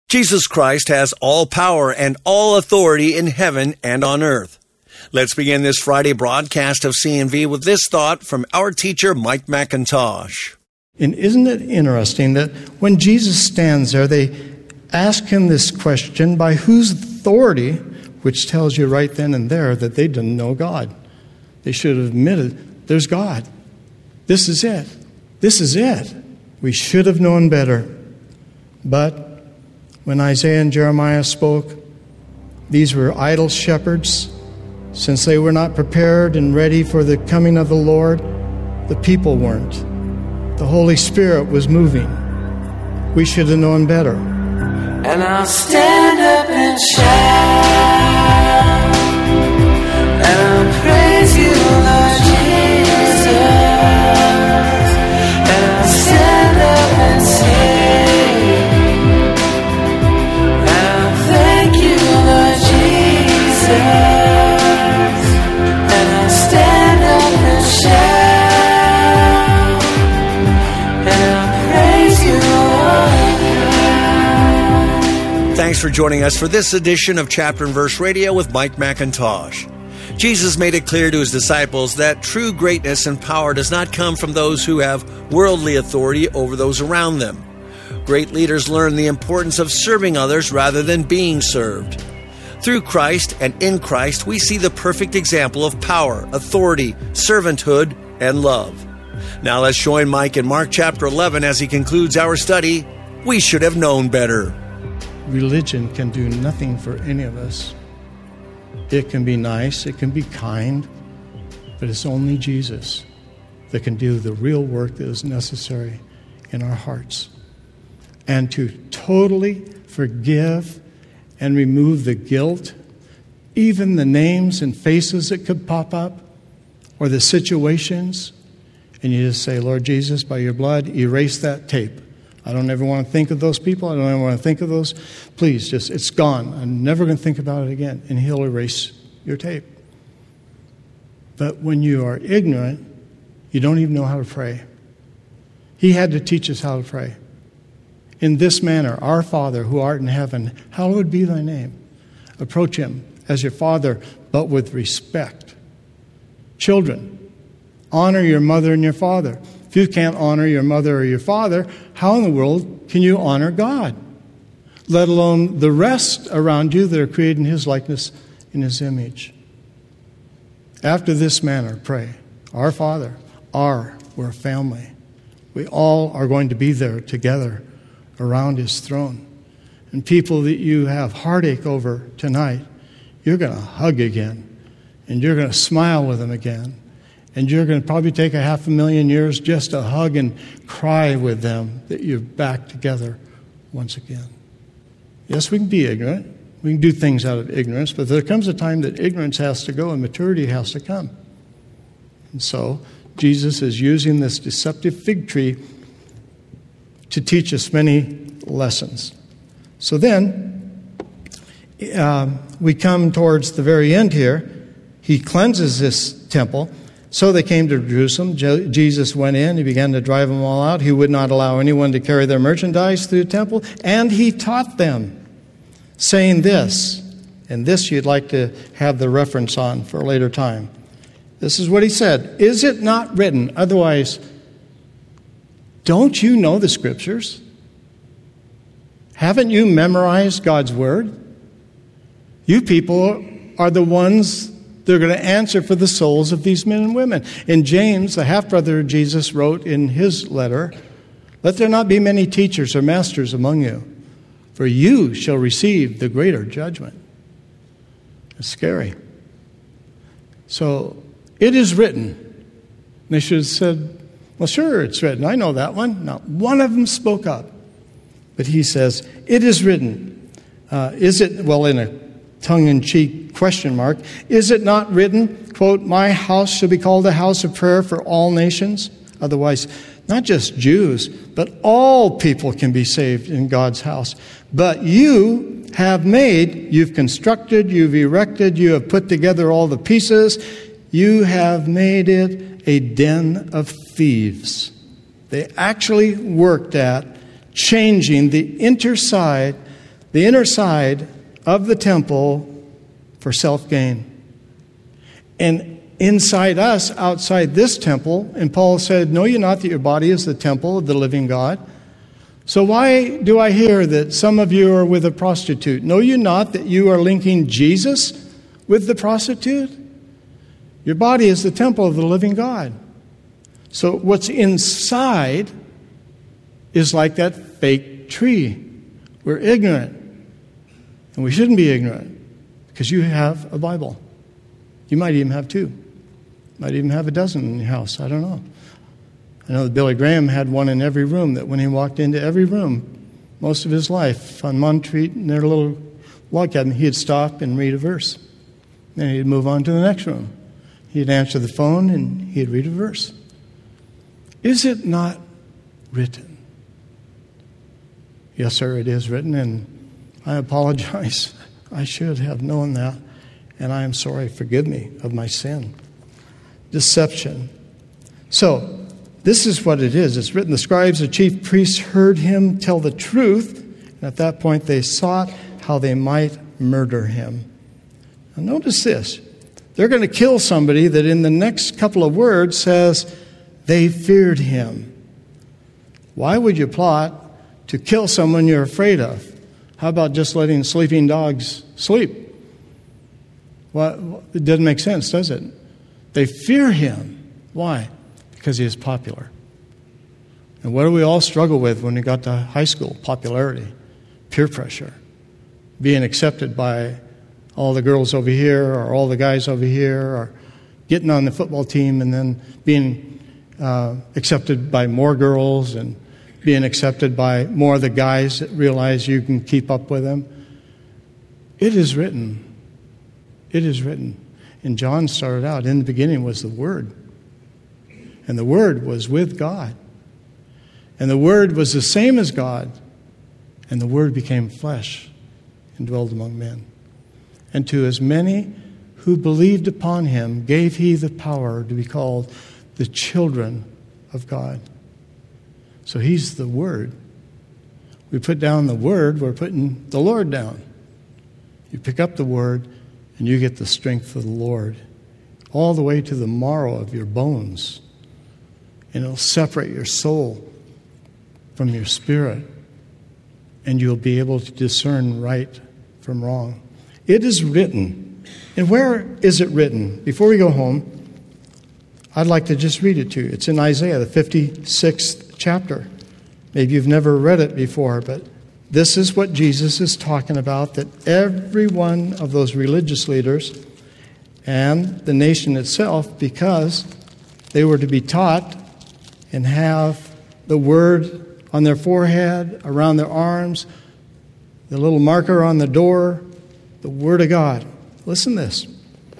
Jesus Christ has all power and all authority in heaven and on earth. Let's begin this Friday broadcast of CNV with this thought from our teacher, Mike McIntosh. And isn't it interesting that when Jesus stands there, they ask him this question, by whose authority, which tells you right then and there that they didn't know God. They should have admitted, there's God. This is it. This is it. We should have known better. But when Isaiah and Jeremiah spoke, these were idle shepherds. Since they were not prepared and ready for the coming of the Lord, the people weren't. The Holy Spirit was moving. We should have known better. And I'll stand up and shout, and I'll praise you, Lord Jesus. And I'll stand up and sing, and I'll thank you, Lord Jesus. And I'll stand up and shout, and I'll praise you, Lord. Thanks for joining us for this edition of Chapter and Verse Radio with Mike McIntosh. Jesus made it clear to his disciples that true greatness and power does not come from those who have worldly authority over those around them. Great leaders learn the importance of serving others rather than being served. Through Christ and in Christ, we see the perfect example of power, authority, servanthood, and love. Now let's join Mike in Mark chapter 11 as he concludes our study, We Should Have Known Better. Religion can do nothing for any of us. It can be nice, it can be kind, but it's only Jesus that can do the real work that is necessary in our hearts. And to totally forgive and remove the guilt, even the names and faces that could pop up, or the situations, and you just say, Lord Jesus, by your blood, erase that tape. I don't ever want to think of those people. I don't ever want to think of those. Please, just, it's gone. I'm never going to think about it again. And he'll erase your tape. But when you are ignorant, you don't even know how to pray. He had to teach us how to pray. In this manner, our Father who art in heaven, hallowed be thy name. Approach him as your Father, but with respect. Children, honor your mother and your father. If you can't honor your mother or your father, how in the world can you honor God? Let alone the rest around you that are created in his likeness, in his image. After this manner, pray. Our Father, we're a family. We all are going to be there together around his throne. And people that you have heartache over tonight, you're going to hug again. And you're going to smile with them again. And you're going to probably take 500,000 years just to hug and cry with them that you're back together once again. Yes, we can be ignorant. We can do things out of ignorance, but there comes a time that ignorance has to go and maturity has to come. And so Jesus is using this deceptive fig tree to teach us many lessons. So then, we come towards the very end here. He cleanses this temple. So they came to Jerusalem. Jesus went in. He began to drive them all out. He would not allow anyone to carry their merchandise through the temple. And he taught them, saying this. And this you'd like to have the reference on for a later time. This is what he said. Is it not written? Otherwise, don't you know the Scriptures? Haven't you memorized God's Word? You people are the ones they're going to answer for the souls of these men and women. And James, the half-brother of Jesus, wrote in his letter, let there not be many teachers or masters among you, for you shall receive the greater judgment. It's scary. So, it is written. They should have said, well, sure, it's written. I know that one. Not one of them spoke up. But he says, it is written. Is it, well, in a tongue-in-cheek question mark, is it not written, quote, my house shall be called a house of prayer for all nations? Otherwise, not just Jews, but all people can be saved in God's house. But you have you've constructed, you've erected, you have put together all the pieces, you have made it a den of thieves. They actually worked at changing the inside the inner side of the temple for self-gain. And inside us, outside this temple, and Paul said, know ye not that your body is the temple of the living God? So why do I hear that some of you are with a prostitute? Know you not that you are linking Jesus with the prostitute? Your body is the temple of the living God. So what's inside is like that fake tree. We're ignorant. And we shouldn't be ignorant because you have a Bible. You might even have two. Might even have a dozen in your house. I don't know. I know that Billy Graham had one in every room, that when he walked into every room, most of his life, on Montreat in their little log cabin, he'd stop and read a verse. Then he'd move on to the next room. He'd answer the phone and he'd read a verse. Is it not written? Yes, sir, it is written, and I apologize. I should have known that, and I am sorry. Forgive me of my sin. Deception. So, this is what it is. It's written, the scribes, the chief priests heard him tell the truth, and at that point they sought how they might murder him. Now notice this. They're going to kill somebody that in the next couple of words says they feared him. Why would you plot to kill someone you're afraid of? How about just letting sleeping dogs sleep? Well, it doesn't make sense, does it? They fear him. Why? Because he is popular. And what do we all struggle with when we got to high school? Popularity, peer pressure, being accepted by all the girls over here or all the guys over here, or getting on the football team and then being accepted by more girls and being accepted by more of the guys that realize you can keep up with them. It is written. It is written. And John started out, in the beginning was the Word. And the Word was with God. And the Word was the same as God. And the Word became flesh and dwelled among men. And to as many who believed upon him gave he the power to be called the children of God. So he's the Word. We put down the Word, we're putting the Lord down. You pick up the Word, and you get the strength of the Lord all the way to the marrow of your bones. And it'll separate your soul from your spirit. And you'll be able to discern right from wrong. It is written. And where is it written? Before we go home, I'd like to just read it to you. It's in Isaiah, the 56th chapter. Maybe you've never read it before, but this is what Jesus is talking about, that every one of those religious leaders and the nation itself, because they were to be taught and have the Word on their forehead, around their arms, the little marker on the door, the Word of God. Listen to this.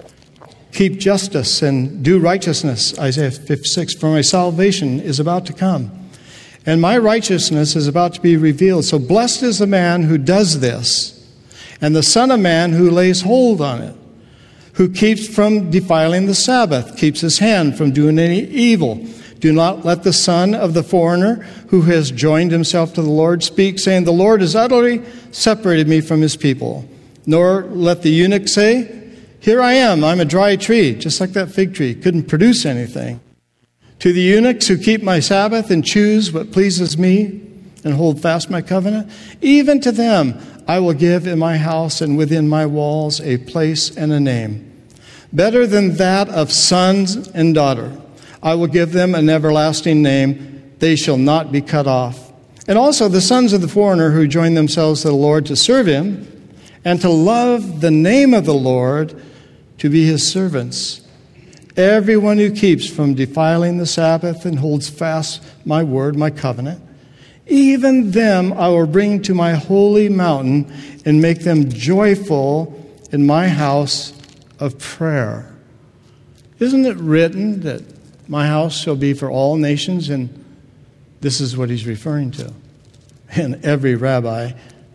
Keep justice and do righteousness, Isaiah 56, for my salvation is about to come, and my righteousness is about to be revealed. So blessed is the man who does this, and the Son of Man who lays hold on it, who keeps from defiling the Sabbath, keeps his hand from doing any evil. Do not let the son of the foreigner who has joined himself to the Lord speak, saying, the Lord has utterly separated me from his people. Nor let the eunuch say, here I am, I'm a dry tree, just like that fig tree, couldn't produce anything. To the eunuchs who keep my Sabbath and choose what pleases me and hold fast my covenant, even to them I will give in my house and within my walls a place and a name. Better than that of sons and daughter. I will give them an everlasting name. They shall not be cut off. And also the sons of the foreigner who join themselves to the Lord to serve him and to love the name of the Lord, to be his servants. Everyone who keeps from defiling the Sabbath and holds fast my word, my covenant, even them I will bring to my holy mountain and make them joyful in my house of prayer. Isn't it written that my house shall be for all nations? And this is what he's referring to. And every rabbi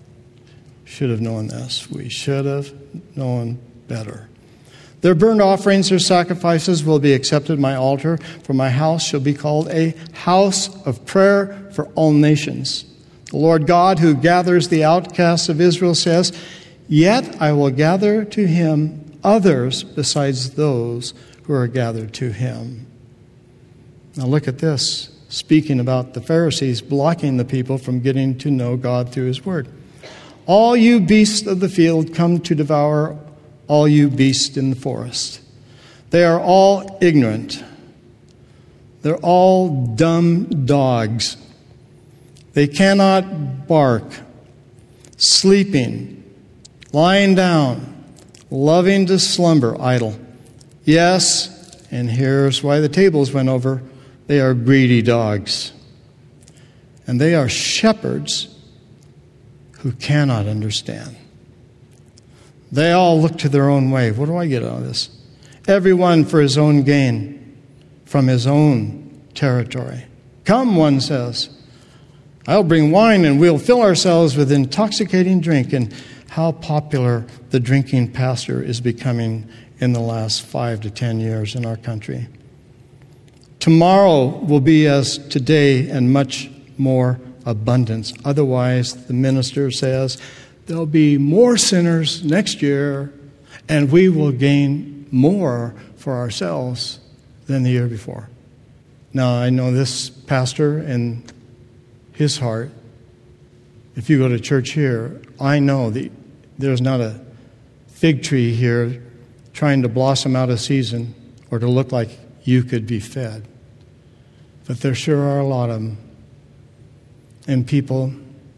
should have known this. We should have known better. Their burnt offerings, their sacrifices will be accepted at my altar, for my house shall be called a house of prayer for all nations. The Lord God, who gathers the outcasts of Israel, says, "Yet I will gather to him others besides those who are gathered to him." Now look at this, speaking about the Pharisees blocking the people from getting to know God through his word. "All you beasts of the field come to devour all you beasts in the forest. They are all ignorant. They're all dumb dogs. They cannot bark, sleeping, lying down, loving to slumber, idle. Yes, and here's why the tables went over. They are greedy dogs. And they are shepherds who cannot understand. They all look to their own way." What do I get out of this? "Everyone for his own gain, from his own territory. Come," one says, "I'll bring wine and we'll fill ourselves with intoxicating drink." And how popular the drinking pastor is becoming in the last 5 to 10 years in our country. Tomorrow will be as today and much more abundance. Otherwise, the minister says, there'll be more sinners next year and we will gain more for ourselves than the year before. Now, I know this pastor and his heart. If you go to church here, I know that there's not a fig tree here trying to blossom out of season or to look like you could be fed. But there sure are a lot of them. And people,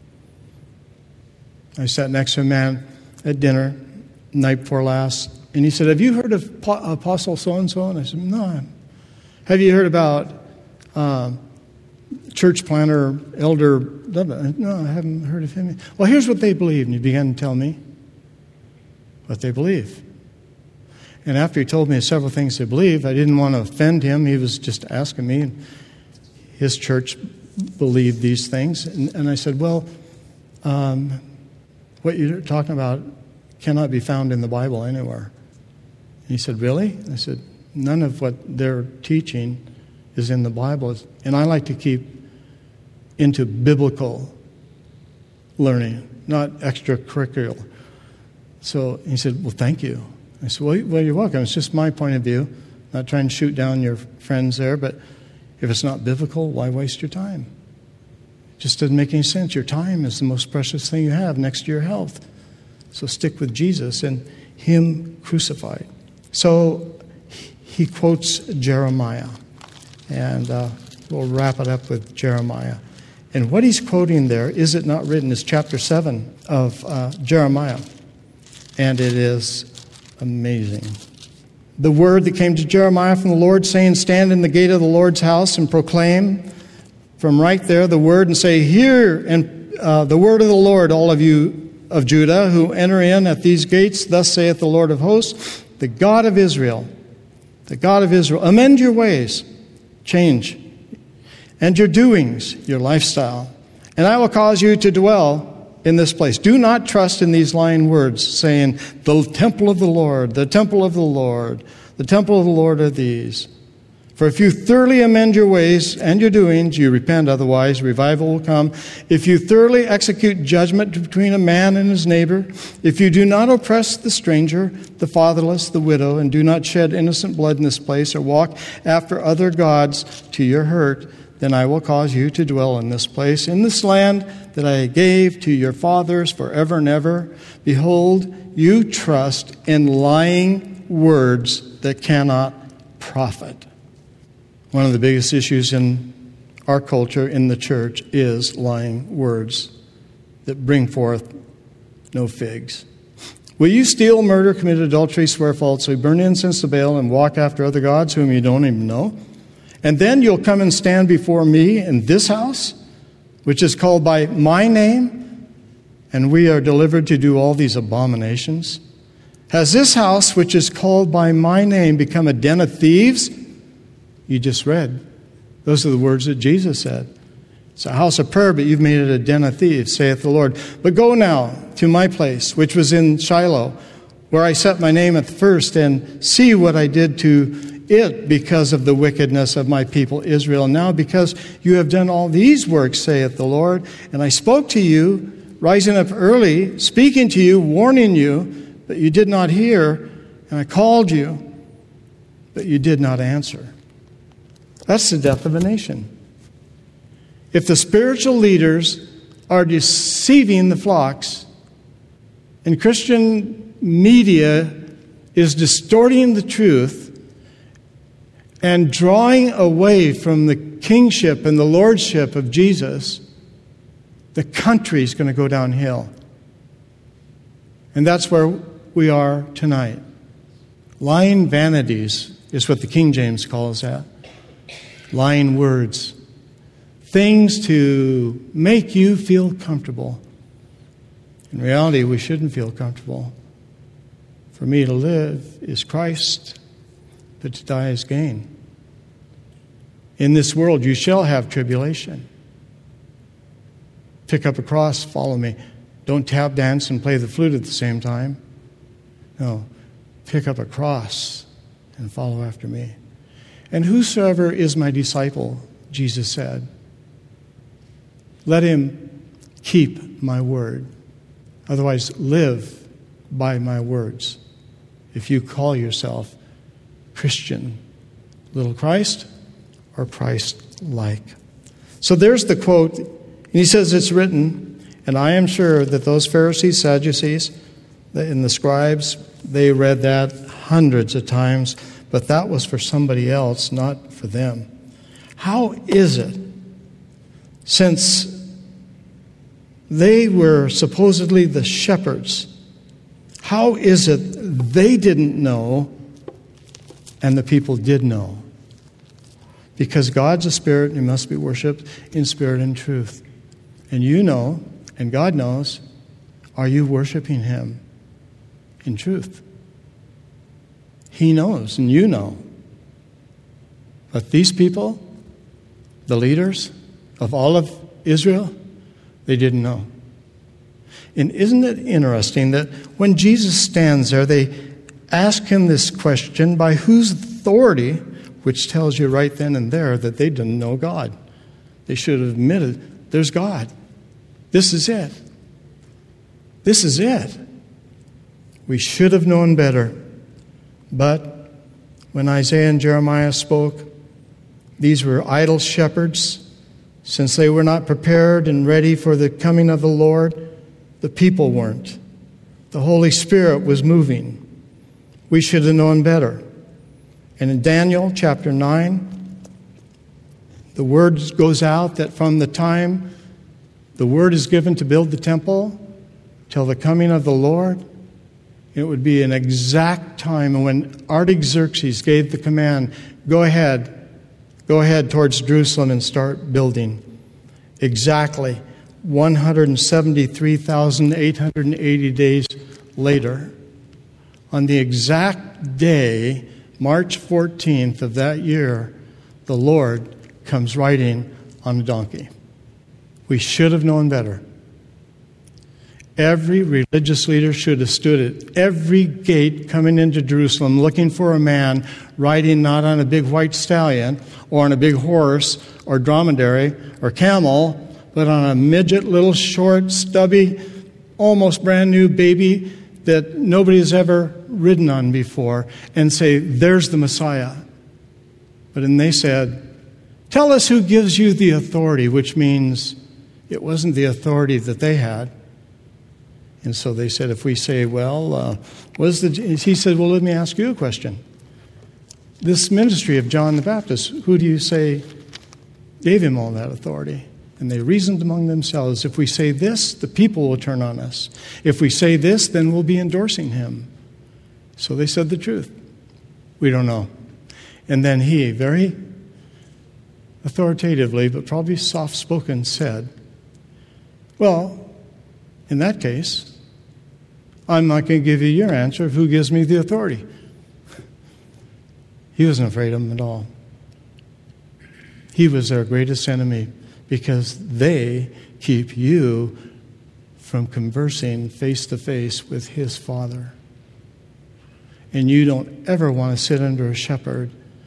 I sat next to a man at dinner night before last, and he said, "Have you heard of Apostle so-and-so?" And I said, "No." "Have you heard about church planner, elder?" "No, I haven't heard of him." "Well, here's what they believe." And he began to tell me what they believe. And after he told me several things they believe, I didn't want to offend him. He was just asking me, and his church believed these things. And I said, "Well, what you're talking about cannot be found in the Bible anywhere." And he said, "Really?" I said, "None of what they're teaching is in the Bible." And I like to keep into biblical learning, not extracurricular. So he said, "Well, thank you." I said, well, you're welcome. It's just my point of view. Not trying to shoot down your friends there, but if it's not biblical, why waste your time? It just doesn't make any sense. Your time is the most precious thing you have next to your health. So stick with Jesus and him crucified. So he quotes Jeremiah. And we'll wrap it up with Jeremiah. And what he's quoting there, "Is it not written?" is chapter 7 of Jeremiah. And it is amazing. "The word that came to Jeremiah from the Lord, saying, Stand in the gate of the Lord's house and proclaim from right there the word and say, Hear and the word of the Lord, all of you of Judah who enter in at these gates. Thus saith the Lord of hosts, the God of Israel, amend your ways, change, and your doings, your lifestyle, and I will cause you to dwell in this place. Do not trust in these lying words, saying, the temple of the Lord, the temple of the Lord, the temple of the Lord are these. For if you thoroughly amend your ways and your doings, you repent, otherwise revival will come. If you thoroughly execute judgment between a man and his neighbor, if you do not oppress the stranger, the fatherless, the widow, and do not shed innocent blood in this place or walk after other gods to your hurt, then I will cause you to dwell in this place, in this land that I gave to your fathers forever and ever. Behold, you trust in lying words that cannot profit. One of the biggest issues in our culture, in the church, is lying words that bring forth no figs. Will you steal, murder, commit adultery, swear falsely, burn incense to Baal, and walk after other gods whom you don't even know? And then you'll come and stand before me in this house, which is called by my name, and we are delivered to do all these abominations? Has this house, which is called by my name, become a den of thieves? You just read. Those are the words that Jesus said. It's a house of prayer, but you've made it a den of thieves, saith the Lord. But go now to my place, which was in Shiloh, where I set my name at the first, and see what I did to it because of the wickedness of my people Israel. Now because you have done all these works, saith the Lord, and I spoke to you, rising up early, speaking to you, warning you, but you did not hear, and I called you, but you did not answer. That's the death of a nation. If the spiritual leaders are deceiving the flocks, and Christian media is distorting the truth and drawing away from the kingship and the lordship of Jesus, the country is going to go downhill. And that's where we are tonight. Lying vanities is what the King James calls that. Lying words. Things to make you feel comfortable. In reality, we shouldn't feel comfortable. For me to live is Christ, but to die is gain. In this world you shall have tribulation. Pick up a cross, follow me. Don't tap dance and play the flute at the same time. No, pick up a cross and follow after me. And whosoever is my disciple, Jesus said, let him keep my word. Otherwise, live by my words. If you call yourself Christian, little Christ or Christ-like. So there's the quote. And he says it's written, and I am sure that those Pharisees, Sadducees, and the scribes, they read that hundreds of times, but that was for somebody else, not for them. How is it, since they were supposedly the shepherds, how is it they didn't know and the people did know? Because God's a spirit and he must be worshipped in spirit and truth. And you know, and God knows, are you worshiping him in truth? He knows and you know. But these people, the leaders of all of Israel, they didn't know. And isn't it interesting that when Jesus stands there, they ask him this question, by whose authority, which tells you right then and there that they didn't know God. They should have admitted, there's God. This is it. This is it. We should have known better. But when Isaiah and Jeremiah spoke, these were idle shepherds. Since they were not prepared and ready for the coming of the Lord, the people weren't. The Holy Spirit was moving. We should have known better. And in Daniel chapter 9, the word goes out that from the time the word is given to build the temple till the coming of the Lord, it would be an exact time when Artaxerxes gave the command, go ahead towards Jerusalem and start building. Exactly 173,880 days later, on the exact day, March 14th of that year, the Lord comes riding on a donkey. We should have known better. Every religious leader should have stood at every gate coming into Jerusalem looking for a man riding not on a big white stallion or on a big horse or dromedary or camel, but on a midget, little short, stubby, almost brand new baby that nobody has ever ridden on before, and say, there's the Messiah. But then they said, tell us who gives you the authority, which means it wasn't the authority that they had. And so they said, if we say, he said, well, let me ask you a question. This ministry of John the Baptist, who do you say gave him all that authority? And they reasoned among themselves, if we say this, the people will turn on us. If we say this, then we'll be endorsing him. So they said the truth. We don't know. And then he, very authoritatively, but probably soft-spoken, said, well, in that case, I'm not going to give you your answer of who gives me the authority. He wasn't afraid of them at all. He was their greatest enemy because they keep you from conversing face to face with his Father. And you don't ever want to sit under a shepherd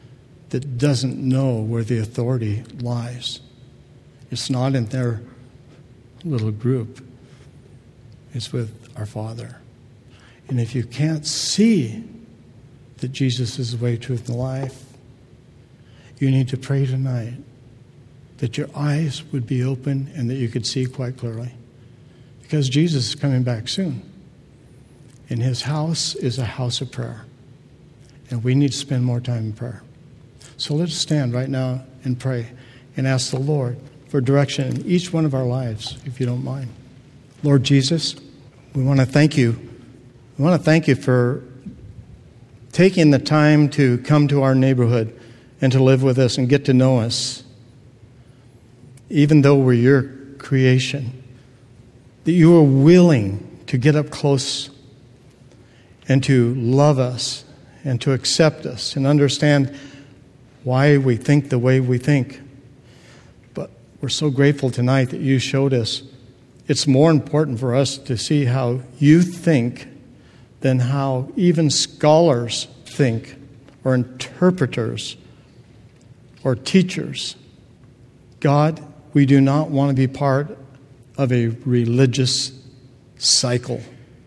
that doesn't know where the authority lies. It's not in their little group. It's with our Father. And if you can't see that Jesus is the way, truth, and life, you need to pray tonight that your eyes would be open and that you could see quite clearly. Because Jesus is coming back soon. And his house is a house of prayer. And we need to spend more time in prayer. So let's stand right now and pray and ask the Lord for direction in each one of our lives, if you don't mind. Lord Jesus, we want to thank you. We want to thank you for taking the time to come to our neighborhood and to live with us and get to know us. Even though we're your creation, that you are willing to get up close and to love us and to accept us and understand why we think the way we think. But we're so grateful tonight that you showed us it's more important for us to see how you think than how even scholars think, or interpreters, or teachers. God, we do not want to be part of a religious cycle.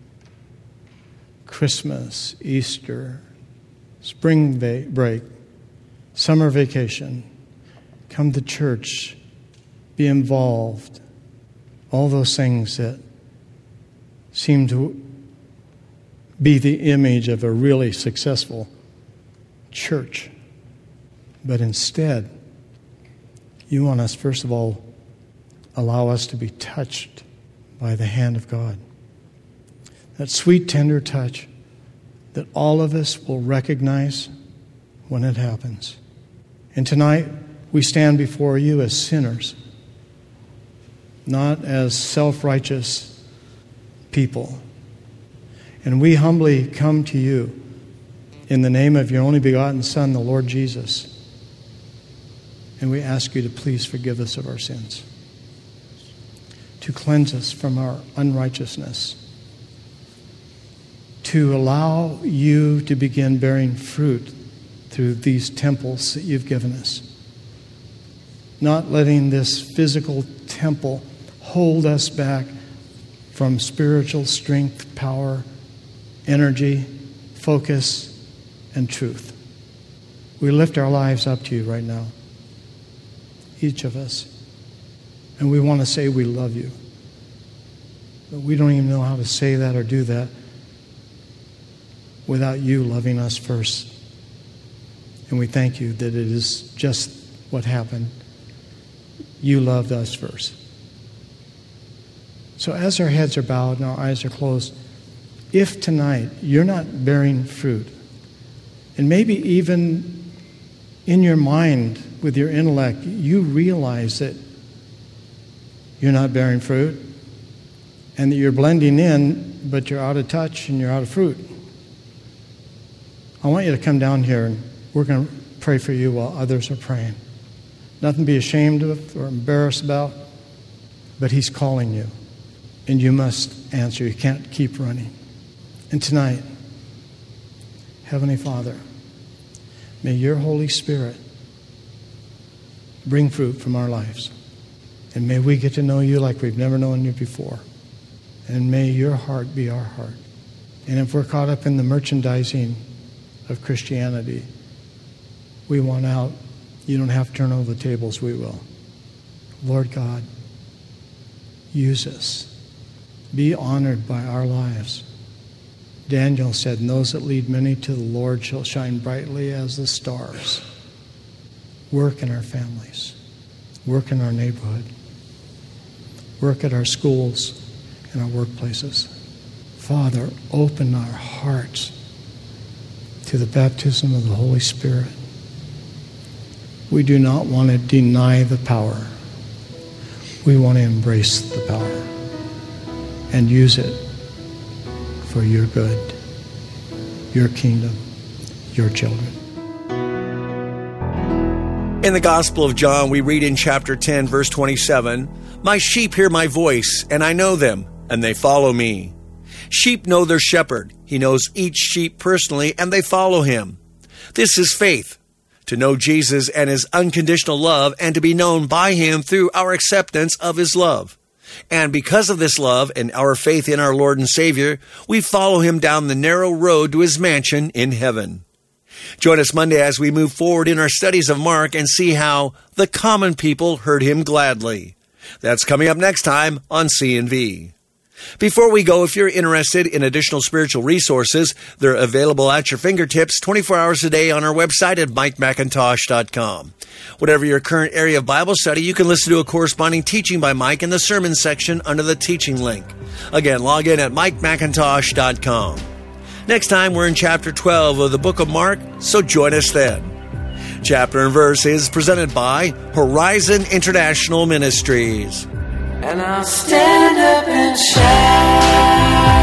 Christmas, Easter, spring break, summer vacation, come to church, be involved, all those things that seem to be the image of a really successful church. But instead, you want us, first of all, allow us to be touched by the hand of God. That sweet, tender touch that all of us will recognize when it happens. And tonight, we stand before you as sinners, not as self-righteous people. And we humbly come to you in the name of your only begotten Son, the Lord Jesus. And we ask you to please forgive us of our sins, to cleanse us from our unrighteousness, to allow you to begin bearing fruit through these temples that you've given us. Not letting this physical temple hold us back from spiritual strength, power, energy, focus, and truth. We lift our lives up to you right now, each of us. And we want to say we love you. But we don't even know how to say that or do that without you loving us first. And we thank you that it is just what happened. You loved us first. So as our heads are bowed and our eyes are closed, if tonight you're not bearing fruit, and maybe even in your mind, with your intellect, you realize that you're not bearing fruit and that you're blending in, but you're out of touch and you're out of fruit, I want you to come down here and we're going to pray for you while others are praying. Nothing to be ashamed of or embarrassed about, but he's calling you. And you must answer. You can't keep running. And tonight, Heavenly Father, may your Holy Spirit bring fruit from our lives. And may we get to know you like we've never known you before. And may your heart be our heart. And if we're caught up in the merchandising of Christianity, we want out. You don't have to turn over the tables, we will. Lord God, use us. Be honored by our lives. Daniel said, "And those that lead many to the Lord shall shine brightly as the stars." Work in our families. Work in our neighborhood. Work at our schools and our workplaces. Father, open our hearts to the baptism of the Holy Spirit. We do not want to deny the power. We want to embrace the power and use it for your good, your kingdom, your children. In the Gospel of John, we read in chapter 10, verse 27, "My sheep hear my voice, and I know them, and they follow me. Sheep know their shepherd. He knows each sheep personally, and they follow him. This is faith, to know Jesus and His unconditional love, and to be known by Him through our acceptance of His love. And because of this love and our faith in our Lord and Savior, we follow Him down the narrow road to His mansion in heaven. Join us Monday as we move forward in our studies of Mark and see how the common people heard Him gladly. That's coming up next time on C&V. Before we go, if you're interested in additional spiritual resources, they're available at your fingertips 24 hours a day on our website at MikeMacintosh.com. Whatever your current area of Bible study, you can listen to a corresponding teaching by Mike in the sermon section under the teaching link. Again, log in at MikeMacintosh.com. Next time, we're in chapter 12 of the book of Mark, so join us then. Chapter and verse is presented by Horizon International Ministries. And I'll stand up and shout.